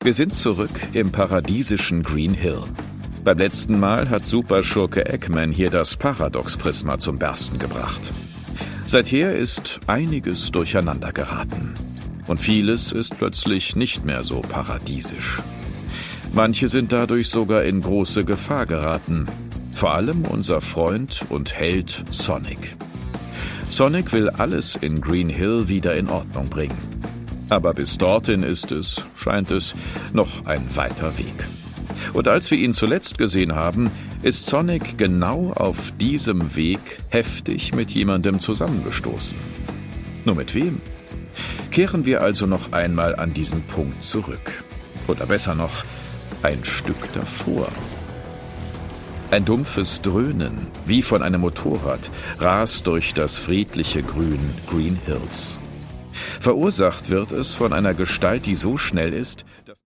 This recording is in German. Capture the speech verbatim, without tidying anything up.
Wir sind zurück im paradiesischen Green Hill. Beim letzten Mal hat Superschurke Eggman hier das Paradox-Prisma zum Bersten gebracht. Seither ist einiges durcheinander geraten. Und vieles ist plötzlich nicht mehr so paradiesisch. Manche sind dadurch sogar in große Gefahr geraten. Vor allem unser Freund und Held Sonic. Sonic will alles in Green Hill wieder in Ordnung bringen. Aber bis dorthin ist es, scheint es, noch ein weiter Weg. Und als wir ihn zuletzt gesehen haben, ist Sonic genau auf diesem Weg heftig mit jemandem zusammengestoßen. Nur mit wem? Kehren wir also noch einmal an diesen Punkt zurück. Oder besser noch, ein Stück davor. Ein dumpfes Dröhnen, wie von einem Motorrad, rast durch das friedliche Grün Green Hills. Verursacht wird es von einer Gestalt, die so schnell ist,